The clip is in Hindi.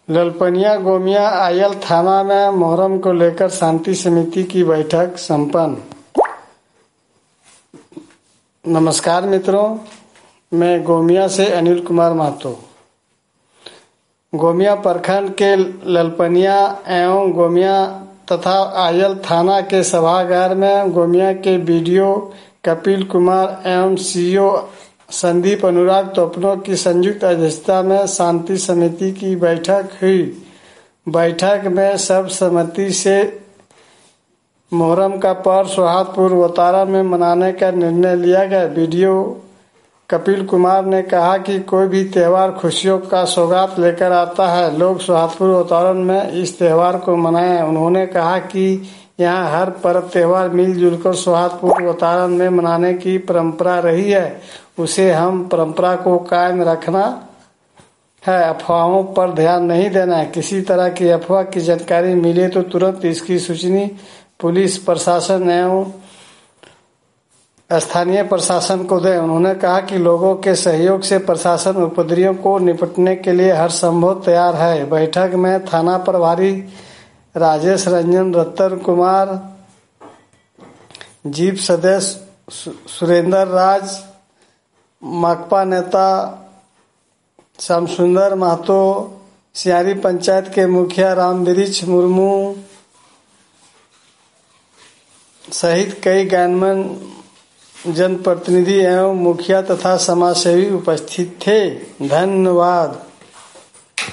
ललपनिया गोमिया आयल थाना में मोहर्रम को लेकर शांति समिति की बैठक संपन्न। नमस्कार मित्रों, मैं गोमिया से अनिल कुमार महतो। गोमिया प्रखंड के ललपनिया एवं गोमिया तथा आयल थाना के सभागार में गोमिया के बीडीओ कपिल कुमार एवं सीओ संदीप अनुराग तोपनो की संयुक्त अध्यक्षता में शांति समिति की बैठक हुई। बैठक में सर्वसम्मति से मोहर्रम का पर्व सौहार्दपूर्ण वातावरण में मनाने का निर्णय लिया गया। बीडीओ कपिल कुमार ने कहा कि कोई भी त्यौहार खुशियों का सौगात लेकर आता है, लोग सौहार्दपूर्ण वातावरण में इस त्यौहार को मनाएं। उन्होंने कहा कि यहाँ हर पर्व त्यौहार मिलजुल कर सौहार्दपूर्ण वातावरण में मनाने की परंपरा रही है, उसे हम परंपरा को कायम रखना है। अफवाहों पर ध्यान नहीं देना है। किसी तरह की अफवाह की जानकारी मिले तो तुरंत इसकी सूचना पुलिस प्रशासन एवं स्थानीय प्रशासन को दें। उन्होंने कहा कि लोगों के सहयोग से प्रशासन उपद्रवियों को निपटने के लिए हर संभव तैयार है। बैठक में थाना प्रभारी राजेश रंजन, रतन कुमार, जीप सदस्य सुरेंद्र राज, माकपा नेता श्याम सुंदर महतो, सियारी पंचायत के मुखिया रामवृक्ष मुर्मू सहित कई गणमान्य जनप्रतिनिधि एवं मुखिया तथा समाजसेवी उपस्थित थे। धन्यवाद।